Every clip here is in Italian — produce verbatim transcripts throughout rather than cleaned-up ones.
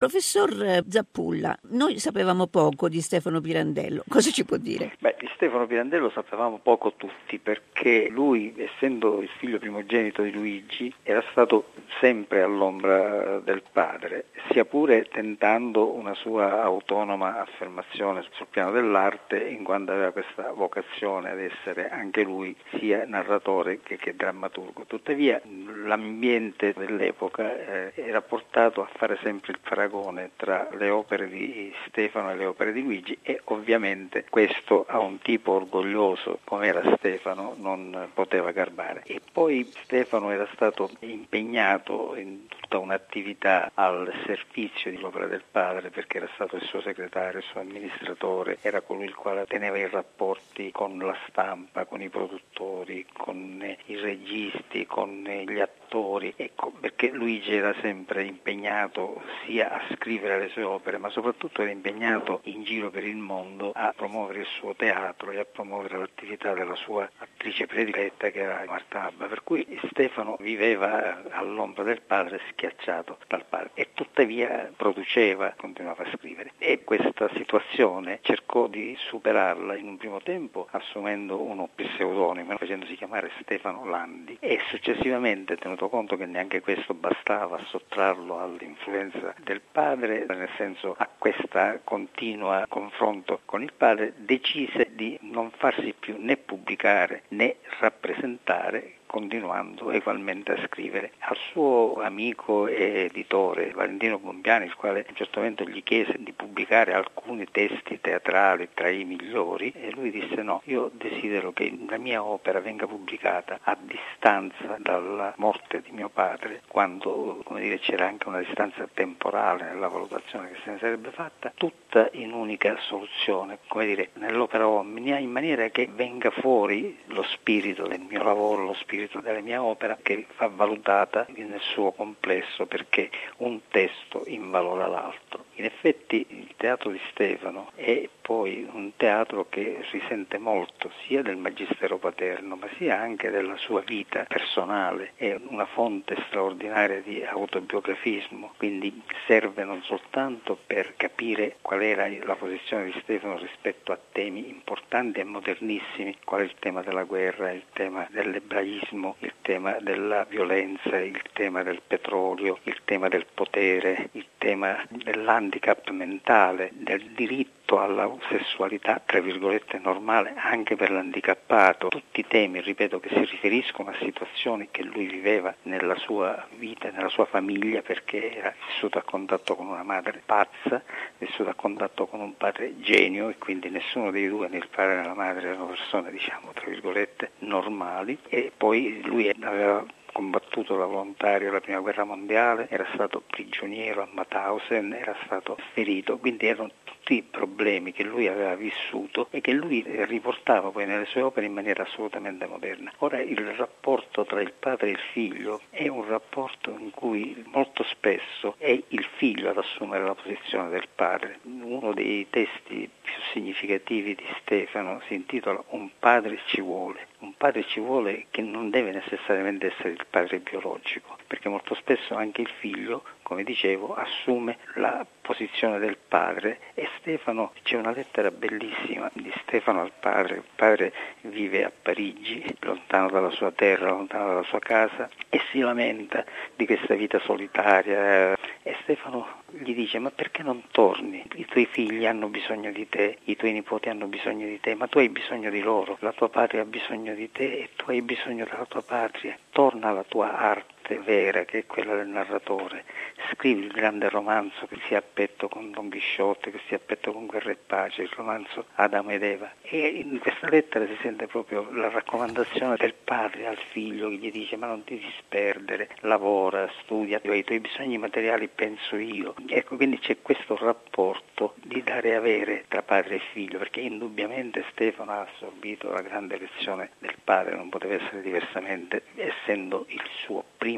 Professor Zappulla, noi sapevamo poco di Stefano Pirandello, cosa ci può dire? Beh, di Stefano Pirandello sapevamo poco tutti, perché lui, essendo il figlio primogenito di Luigi, era stato sempre all'ombra del padre, sia pure tentando una sua autonoma affermazione sul piano dell'arte, in quanto aveva questa vocazione ad essere anche lui sia narratore che, che drammaturgo. Tuttavia l'ambiente dell'epoca eh, era portato a fare sempre il paragone tra le opere di Stefano e le opere di Luigi, e ovviamente questo a un tipo orgoglioso come era Stefano non poteva garbare. E poi Stefano era stato impegnato in tutta un'attività al servizio dell'opera del padre, perché era stato il suo segretario, il suo amministratore, era colui il quale teneva i rapporti con la stampa, con i produttori, con i registi, con gli attori, ecco, perché Luigi era sempre impegnato sia a scrivere le sue opere, ma soprattutto era impegnato in giro per il mondo a promuovere il suo teatro e a promuovere l'attività della sua attrice prediletta, che era Marta Abba, per cui Stefano viveva all'ombra del padre, schiacciato dal padre, e tuttavia produceva, continuava a scrivere, e questa situazione cercò di superarla in un primo tempo assumendo uno pseudonimo, facendosi chiamare Stefano Landi, e successivamente, tenuto conto che neanche questo bastava a sottrarlo all'influenza del padre, nel senso a questa continua confronto con il padre, decise di non farsi più né pubblicare né rappresentare, continuando ugualmente a scrivere. Al suo amico e editore Valentino Bompiani, il quale a un certo momento gli chiese di pubblicare alcuni testi teatrali tra i migliori, e lui disse: no, io desidero che la mia opera venga pubblicata a distanza dalla morte di mio padre, quando, come dire, c'era anche una distanza temporale nella valutazione che se ne sarebbe fatta, tutta in unica soluzione, come dire, nell'opera omnia, in maniera che venga fuori lo spirito del mio lavoro, lo spirito della mia opera, che va valutata nel suo complesso, perché un testo invalora l'altro. In effetti il teatro di Stefano è poi un teatro che risente molto sia del magistero paterno, ma sia anche della sua vita personale, è una fonte straordinaria di autobiografismo, quindi serve non soltanto per capire qual era la posizione di Stefano rispetto a temi importanti e modernissimi, qual è il tema della guerra, il tema dell'ebraismo, il tema della violenza, il tema del petrolio, il tema del potere, il tema dell'handicap mentale, del diritto alla sessualità, tra virgolette, normale anche per l'handicappato, tutti temi, ripeto, che si riferiscono a situazioni che lui viveva nella sua vita, nella sua famiglia, perché era vissuto a contatto con una madre pazza, vissuto a contatto con un padre genio, e quindi nessuno dei due, né il padre né la madre, erano persone, diciamo, tra virgolette, normali. E poi lui aveva combattuto da volontario la prima guerra mondiale, era stato prigioniero a Mauthausen, era stato ferito, quindi erano tutti problemi che lui aveva vissuto e che lui riportava poi nelle sue opere in maniera assolutamente moderna. Ora, il rapporto tra il padre e il figlio è un rapporto in cui molto spesso è il figlio ad assumere la posizione del padre. Uno dei testi più significativi di Stefano si intitola Un padre ci vuole. Un padre ci vuole che non deve necessariamente essere il padre biologico, perché molto spesso anche il figlio, come dicevo, assume la posizione del padre. E Stefano, c'è una lettera bellissima di Stefano al padre. Il padre vive a Parigi, lontano dalla sua terra, lontano dalla sua casa, e si lamenta di questa vita solitaria. E Stefano gli dice: ma perché non torni? I tuoi figli hanno bisogno di te, i tuoi nipoti hanno bisogno di te, ma tu hai bisogno di loro, la tua patria ha bisogno di te e tu hai bisogno della tua patria. Torna alla tua arte vera, che è quella del narratore, scrivi il grande romanzo che si ha a petto con Don Chisciotte, che si ha a petto con Guerra e Pace, il romanzo Adamo ed Eva. E in questa lettera si sente proprio la raccomandazione del padre al figlio, che gli dice: ma non ti disperdere, lavora, studia, ai tuoi bisogni materiali penso io. Ecco, quindi c'è questo rapporto di dare e avere tra padre e figlio, perché indubbiamente Stefano ha assorbito la grande lezione del padre, non poteva essere diversamente, essendo il suo primo lettore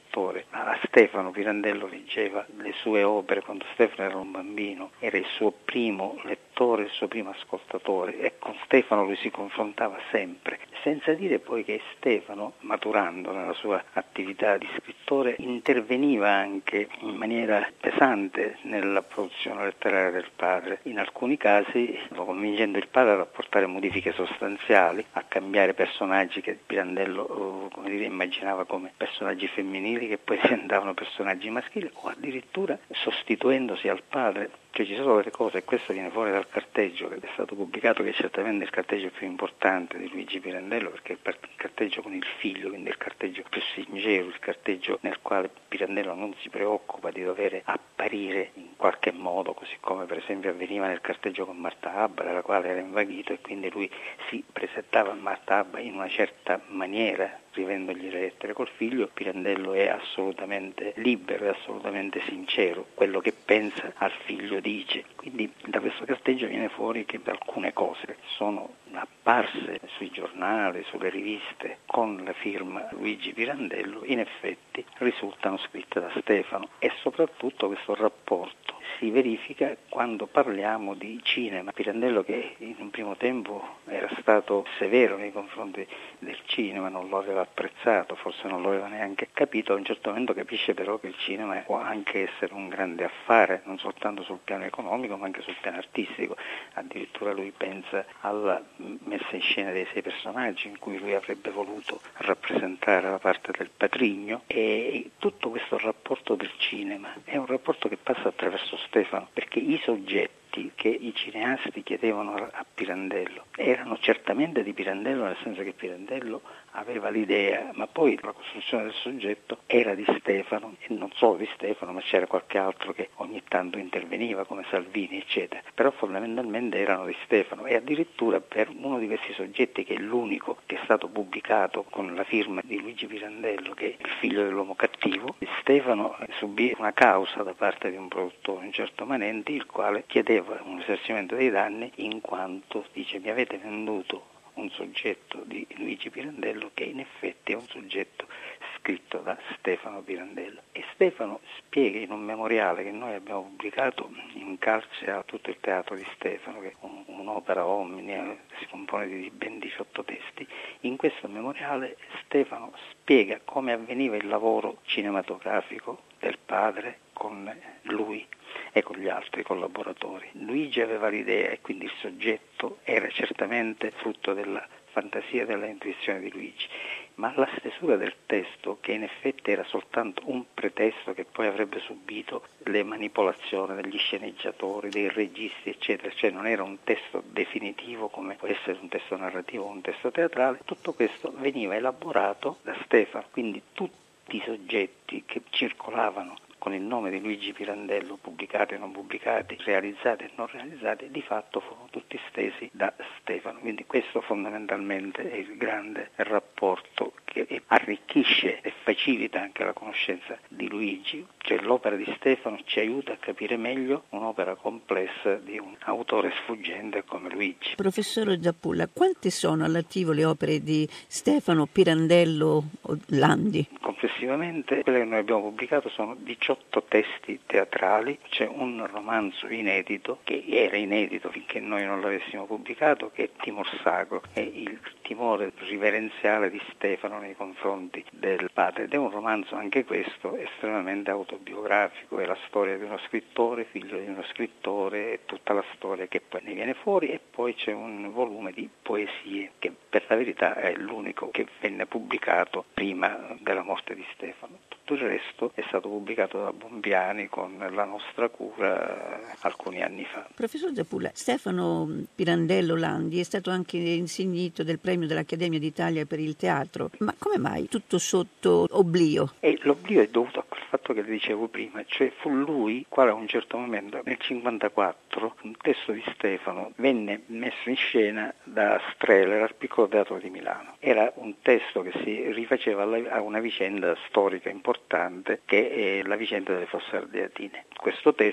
lettore. A Stefano Pirandello leggeva le sue opere quando Stefano era un bambino, era il suo primo lettore, il suo primo ascoltatore, e con Stefano lui si confrontava sempre, senza dire poi che Stefano, maturando nella sua attività di scrittore, interveniva anche in maniera pesante nella produzione letteraria del padre, in alcuni casi convincendo il padre a apportare modifiche sostanziali, a cambiare personaggi che Pirandello come dire, immaginava come personaggi femminili che poi diventavano personaggi maschili, o addirittura sostituendosi al padre. Cioè ci sono delle cose, e questo viene fuori dal carteggio che è stato pubblicato, che è certamente il carteggio più importante di Luigi Pirandello, perché è il carteggio con il figlio, quindi il carteggio più sincero, il carteggio nel quale Pirandello non si preoccupa di dover apparire in qualche modo, così come per esempio avveniva nel carteggio con Marta Abba, dalla quale era invaghito, e quindi lui si presentava a Marta Abba in una certa maniera, scrivendogli le lettere. Col figlio Pirandello è assolutamente libero, è assolutamente sincero, quello che pensa al figlio dice. Quindi da questo carteggio viene fuori che alcune cose sono apparse sui giornali, sulle riviste con la firma Luigi Pirandello, in effetti risultano scritte da Stefano, e soprattutto questo rapporto si verifica quando parliamo di cinema. Pirandello, che in un primo tempo era stato severo nei confronti del cinema, non lo aveva apprezzato, forse non lo aveva neanche capito, a un certo momento capisce però che il cinema può anche essere un grande affare, non soltanto sul piano economico ma anche sul piano artistico. Addirittura lui pensa alla messa in scena dei sei personaggi in cui lui avrebbe voluto rappresentare la parte del patrigno, e tutto questo rapporto del cinema è un rapporto che passa attraverso Stefano, perché i soggetti che i cineasti chiedevano a Pirandello erano certamente di Pirandello, nel senso che Pirandello aveva l'idea, ma poi la costruzione del soggetto era di Stefano, e non solo di Stefano, ma c'era qualche altro che ogni tanto interveniva, come Salvini eccetera, però fondamentalmente erano di Stefano. E addirittura per uno di questi soggetti, che è l'unico che è stato pubblicato con la firma di Luigi Pirandello, che è Il figlio dell'uomo cattivo, Stefano subì una causa da parte di un produttore, un certo Manenti, il quale chiedeva un risarcimento dei danni, in quanto dice: mi avete venduto un soggetto di Luigi Pirandello che in effetti è un soggetto scritto da Stefano Pirandello. E Stefano spiega in un memoriale che noi abbiamo pubblicato in calce a tutto il teatro di Stefano, che è un, un'opera omnia, si compone di ben diciotto testi. In questo memoriale Stefano spiega come avveniva il lavoro cinematografico del padre con lui e con gli altri collaboratori. Luigi aveva l'idea, e quindi il soggetto era certamente frutto della fantasia e della intuizione di Luigi, ma la stesura del testo, che in effetti era soltanto un pretesto che poi avrebbe subito le manipolazioni degli sceneggiatori, dei registi eccetera, cioè non era un testo definitivo come può essere un testo narrativo o un testo teatrale, tutto questo veniva elaborato da Stefano, quindi tutti i soggetti che circolavano con il nome di Luigi Pirandello, pubblicati e non pubblicati, realizzati e non realizzati, di fatto furono tutti stesi da Stefano. Quindi questo fondamentalmente è il grande rapporto che arricchisce e facilita anche la conoscenza di Luigi, cioè l'opera di Stefano ci aiuta a capire meglio un'opera complessa di un autore sfuggente come Luigi. Professor Zappulla, quante sono all'attivo le opere di Stefano Pirandello Landi? Complessivamente quelle che noi abbiamo pubblicato sono diciotto testi teatrali, c'è un romanzo inedito, che era inedito finché noi non l'avessimo pubblicato, che è Timor Sacro, è il timore riverenziale di Stefano nei confronti del padre, ed è un romanzo anche questo estremamente autobiografico, è la storia di uno scrittore, figlio di uno scrittore, è tutta la storia che poi ne viene fuori, e poi c'è un volume di poesie che per la verità è l'unico che venne pubblicato prima della morte di Stefano. Tutto il resto è stato pubblicato da Bompiani con La nostra cura alcuni anni fa. Professor Zappulla, Stefano Pirandello Landi è stato anche insignito del premio dell'Accademia d'Italia per il teatro, ma come mai tutto sotto oblio? E l'oblio è dovuto a quel fatto che le dicevo prima, cioè fu lui quale a un certo momento nel cinquantaquattro un testo di Stefano venne messo in scena da Strehler al Piccolo Teatro di Milano. Era un testo che si rifaceva a una vicenda storica importante che è la vicenda delle Fosse Ardeatine. Questo testo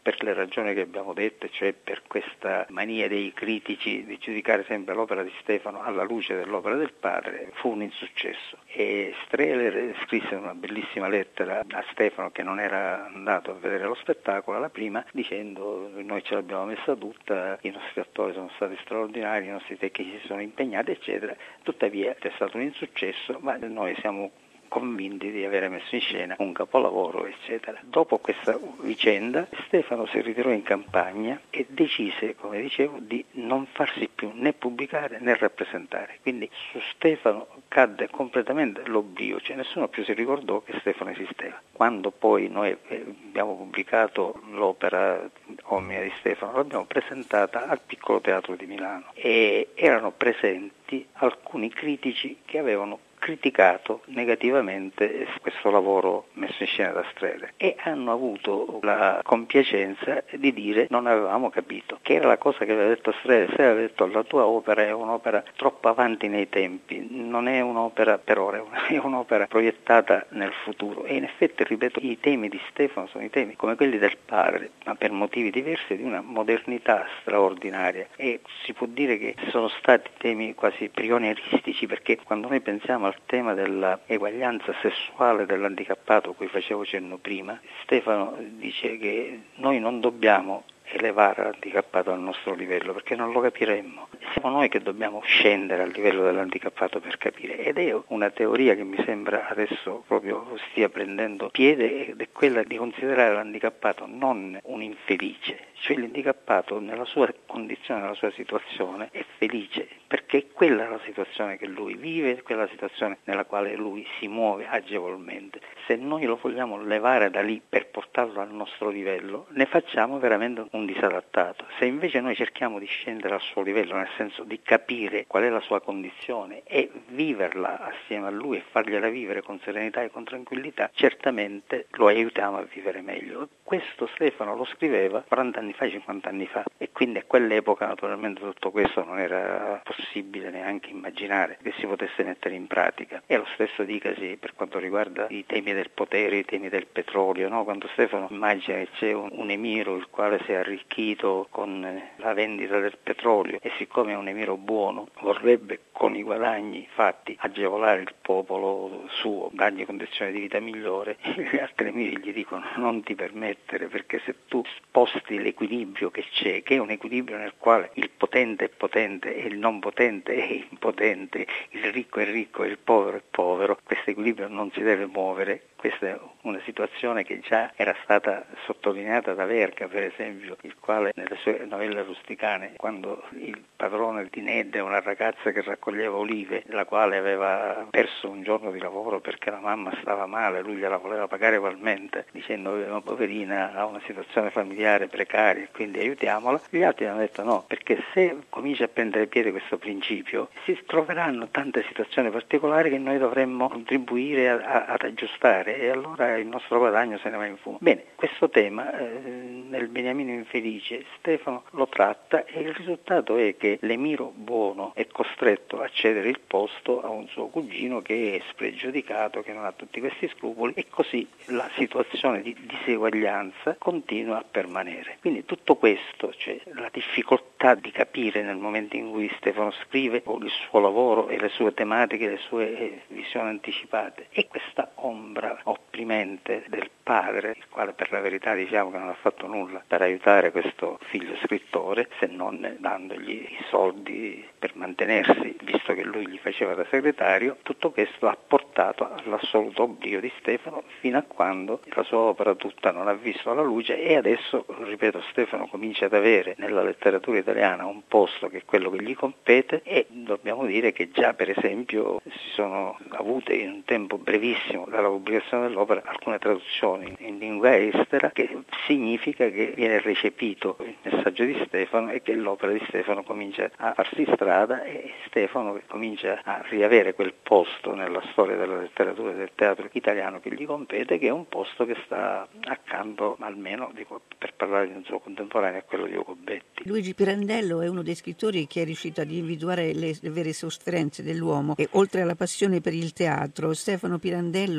per le ragioni che abbiamo detto, cioè per questa mania dei critici di giudicare sempre l'opera di Stefano alla luce dell'opera del padre, fu un insuccesso. E Strehler scrisse una bellissima lettera a Stefano, che non era andato a vedere lo spettacolo alla prima, dicendo: noi ce l'abbiamo messa tutta, i nostri attori sono stati straordinari, i nostri tecnici si sono impegnati, eccetera. Tuttavia è stato un insuccesso, ma noi siamo convinti di avere messo in scena un capolavoro, eccetera. Dopo questa vicenda Stefano si ritirò in campagna e decise, come dicevo, di non farsi più né pubblicare né rappresentare. Quindi su Stefano cadde completamente l'oblio, cioè nessuno più si ricordò che Stefano esisteva. Quando poi noi abbiamo pubblicato l'opera Omnia di Stefano, l'abbiamo presentata al Piccolo Teatro di Milano e erano presenti alcuni critici che avevano criticato negativamente questo lavoro messo in scena da Strehler e hanno avuto la compiacenza di dire: non avevamo capito, che era la cosa che aveva detto Strehler. Strehler aveva detto: la tua opera è un'opera troppo avanti nei tempi, non è un'opera per ora, è un'opera proiettata nel futuro. E in effetti, ripeto, i temi di Stefano sono i temi come quelli del padre, ma per motivi diversi, di una modernità straordinaria, e si può dire che sono stati temi quasi pionieristici, perché quando noi pensiamo al tema della eguaglianza sessuale dell'handicappato, a cui facevo cenno prima, Stefano dice che noi non dobbiamo elevare l'handicappato al nostro livello, perché non lo capiremmo. Siamo noi che dobbiamo scendere al livello dell'handicappato per capire, ed è una teoria che mi sembra adesso proprio stia prendendo piede, ed è quella di considerare l'handicappato non un infelice, cioè l'handicappato nella sua condizione, nella sua situazione è felice, perché è quella la situazione che lui vive, è quella la situazione nella quale lui si muove agevolmente. Se noi lo vogliamo levare da lì per portarlo al nostro livello, ne facciamo veramente un disadattato. Se invece noi cerchiamo di scendere al suo livello, nel senso di capire qual è la sua condizione e viverla assieme a lui e fargliela vivere con serenità e con tranquillità, certamente lo aiutiamo a vivere meglio. Questo Stefano lo scriveva quaranta anni fa, cinquanta anni fa, e quindi a quell'epoca naturalmente tutto questo non era possibile neanche immaginare che si potesse mettere in pratica. E lo stesso dicasi per quanto riguarda i temi del potere, i temi del petrolio, no? Quando Stefano immagina che c'è un, un emiro il quale si è arricchito con la vendita del petrolio, e siccome è un emiro buono vorrebbe con i guadagni fatti agevolare il popolo suo, dargli condizioni di vita migliore, e gli altri emiri gli dicono: non ti permettere, perché se tu sposti l'equilibrio che c'è, che è un equilibrio nel quale il potente è potente e il non potente è impotente, il ricco è ricco e il povero è povero, questo equilibrio non si deve muovere. Questa è una situazione che già era stata sottolineata da Verga, per esempio, il quale nelle sue novelle rusticane, quando il padrone di Nedda è una ragazza che raccoglieva olive, la quale aveva perso un giorno di lavoro perché la mamma stava male, lui gliela voleva pagare ugualmente, dicendo: ma poverina, ha una situazione familiare precaria, quindi aiutiamola. Gli altri hanno detto no, perché se comincia a prendere piede questo principio si troveranno tante situazioni particolari che noi dovremmo contribuire a, a, ad aggiustare, e allora il nostro guadagno se ne va in fumo. Bene, questo tema eh, nel Beniamino Infelice Stefano lo tratta, e il risultato è che l'emiro buono è costretto a cedere il posto a un suo cugino che è spregiudicato, che non ha tutti questi scrupoli, e così la situazione di diseguaglianza continua a permanere. Quindi tutto questo, cioè la difficoltà di capire nel momento in cui Stefano scrive il suo lavoro e le sue tematiche, le sue visioni anticipate, e questa ombra opprimente del padre, il quale per la verità diciamo che non ha fatto nulla per aiutare questo figlio scrittore, se non dandogli i soldi per mantenersi, visto che lui gli faceva da segretario. Tutto questo ha portato all'assoluto oblio di Stefano, fino a quando la sua opera tutta non ha visto la luce, e adesso, ripeto, Stefano comincia ad avere nella letteratura italiana un posto che è quello che gli compete, e dobbiamo dire che già per esempio si sono avute in un tempo brevissimo dalla pubblicazione dell'opera alcune traduzioni in lingua estera, che significa che viene recepito il messaggio di Stefano e che l'opera di Stefano comincia a farsi strada, e Stefano comincia a riavere quel posto nella storia della letteratura e del teatro italiano che gli compete, che è un posto che sta accanto, almeno dico, per parlare di un suo contemporaneo, a quello di Ocobetti. Luigi Pirandello è uno dei scrittori che è riuscito ad individuare le, le vere sofferenze dell'uomo, e oltre alla passione per il teatro, Stefano Pirandello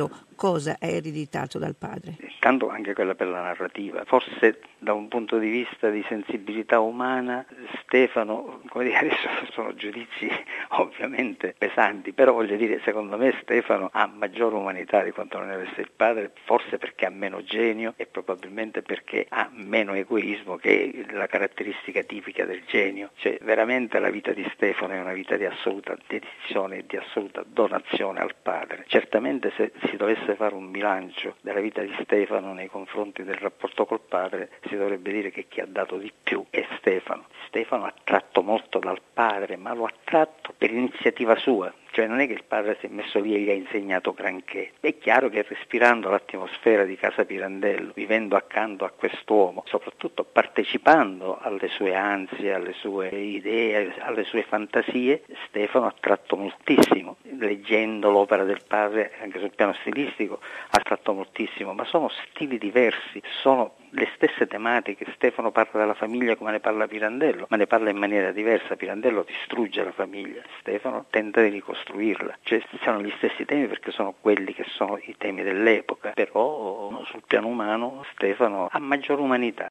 Pirandello cosa ha ereditato dal padre? Intanto anche quella per la narrativa. Forse da un punto di vista di sensibilità umana Stefano, come dire, adesso sono giudizi ovviamente pesanti, però voglio dire, secondo me Stefano ha maggiore umanità di quanto non ne avesse il padre, forse perché ha meno genio e probabilmente perché ha meno egoismo, che è la caratteristica tipica del genio. Cioè veramente la vita di Stefano è una vita di assoluta dedizione e di assoluta donazione al padre. Certamente se si dovesse fare un bilancio della vita di Stefano nei confronti del rapporto col padre, si dovrebbe dire che chi ha dato di più è Stefano. Stefano ha tratto molto dal padre, ma lo ha tratto per iniziativa sua. Cioè non è che il padre si è messo lì e gli ha insegnato granché. È chiaro che respirando l'atmosfera di casa Pirandello, vivendo accanto a quest'uomo, soprattutto partecipando alle sue ansie, alle sue idee, alle sue fantasie, Stefano ha tratto moltissimo. Leggendo l'opera del padre, anche sul piano stilistico, ha tratto moltissimo, ma sono stili diversi, sono le stesse tematiche. Stefano parla della famiglia come ne parla Pirandello, ma ne parla in maniera diversa. Pirandello distrugge la famiglia, Stefano tenta di ricostruirla. Cioè sono gli stessi temi perché sono quelli che sono i temi dell'epoca, però sul piano umano Stefano ha maggior umanità.